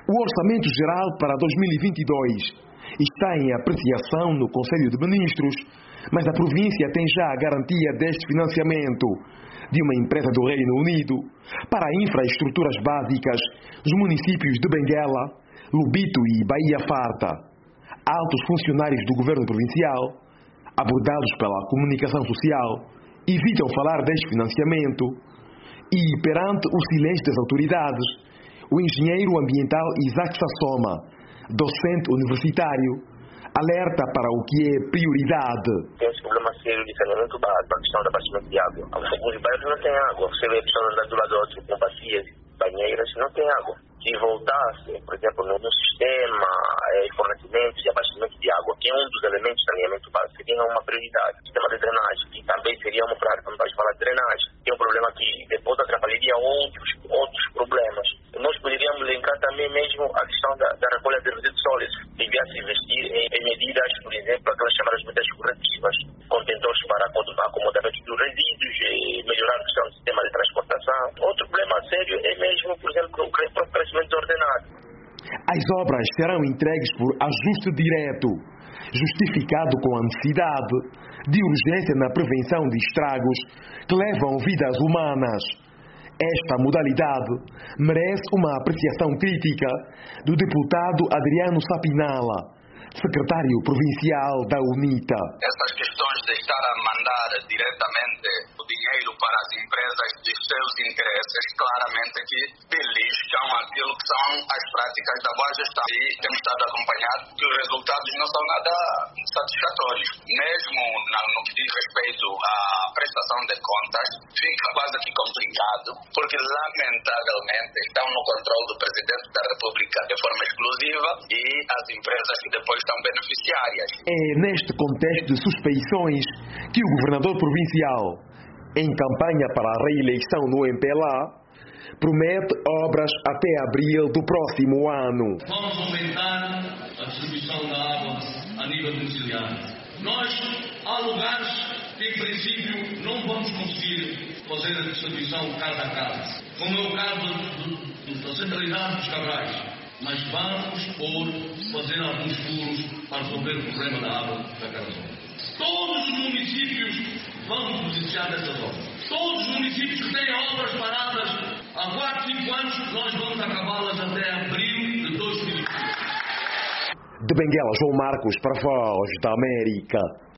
O Orçamento Geral para 2022 está em apreciação no Conselho de Ministros, mas a província tem já a garantia deste financiamento de uma empresa do Reino Unido para infraestruturas básicas dos municípios de Benguela, Lobito e Bahia Farta. Altos funcionários do governo provincial, abordados pela comunicação social, evitam falar deste financiamento e, perante o silêncio das autoridades, o engenheiro ambiental Isaac Sassoma, docente universitário, alerta para o que é prioridade. Tem esse problema sério de saneamento básico, a questão do abastecimento de água. Alguns bairros não têm água. Você vê pessoas andando do lado do outro com bacias, banheiras, não tem água. Se voltasse, por exemplo, no sistema de fornecimento e abastecimento de água, que é um dos elementos de saneamento básico, seria uma prioridade. O sistema de drenagem, que também seria uma prioridade. Quando nós falamos de drenagem, tem um problema que depois atrapalharia outros problemas. Nós poderíamos linkar também mesmo a questão da recolha de resíduos sólidos. Devia-se investir em medidas, por exemplo, aquelas chamadas medidas corretivas, contentores para acomodamento dos resíduos, melhorar a questão do sistema de transportação. Outro problema sério é mesmo, por exemplo, o próprio crescimento desordenado. As obras serão entregues por ajuste direto, justificado com a necessidade de urgência na prevenção de estragos que levam vidas humanas. Esta modalidade merece uma apreciação crítica do deputado Adriano Sapinala, secretário provincial da UNITA. Essas questões de estar a mandar diretamente o dinheiro para as empresas de seus interesses, claramente que beliscam aquilo que são as práticas da boa gestão. E temos estado acompanhado que os resultados não são nada satisfatórios. Mesmo no que diz respeito à prestação de contas, fica quase que complicado, porque lamentavelmente estão no controle do Presidente da República de forma exclusiva e as empresas que depois são beneficiárias. É neste contexto de suspeições que o governador provincial, em campanha para a reeleição no MPLA, promete obras até abril do próximo ano. Vamos aumentar a distribuição da água a nível domiciliar. Nós, há lugares que, em princípio, não vamos conseguir fazer a distribuição casa a casa, como é o caso da centralidade dos Cabrais. Mas vamos fazer alguns furos para resolver o problema da água da Carazona. Todos os municípios vão beneficiar dessas obras. Todos os municípios que têm obras paradas há 4, 5 anos, nós vamos acabá-las até abril de 2020. De Benguela, João Marcos, para a Voz da América.